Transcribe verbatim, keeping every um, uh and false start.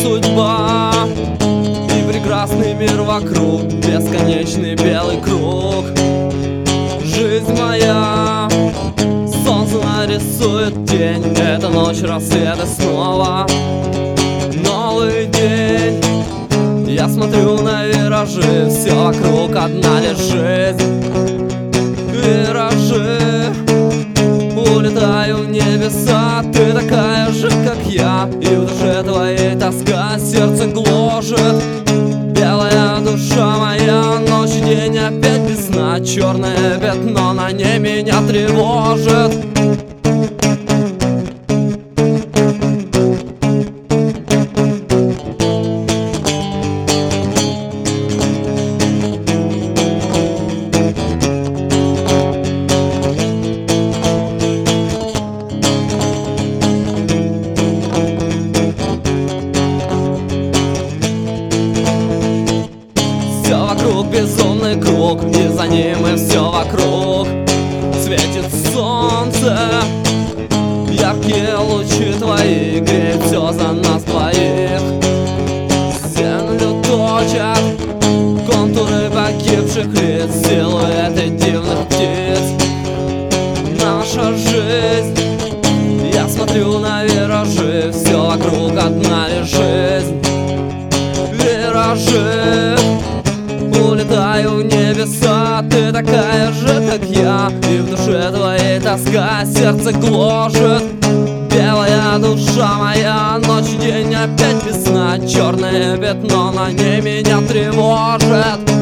судьба и прекрасный мир вокруг, бесконечный белый круг. Жизнь моя, солнце нарисует день, эта ночь, рассвет и снова новый день. Я смотрю на виражи, все вокруг одна лишь жизнь. Виражи, улетаю в небеса, ты такая же, как я, и в душе твоей тоска сердце гложет. Белая душа моя, ночь и день опять без сна, черное пятно на небе меня тревожит. Все вокруг безумный круг, и за ним и все вокруг. Светит солнце, яркие лучи твои греют все за нас двоих. Землю точат контуры погибших лиц, силуэты дивных птиц. Наша жизнь, я смотрю на виражи, все вокруг одна лишь жизнь. Виражи, улетаю в небеса, ты такая же, как я, и в душе твоей тоска сердце гложет. Белая душа моя, ночь и день опять без сна, черное пятно на ней меня тревожит.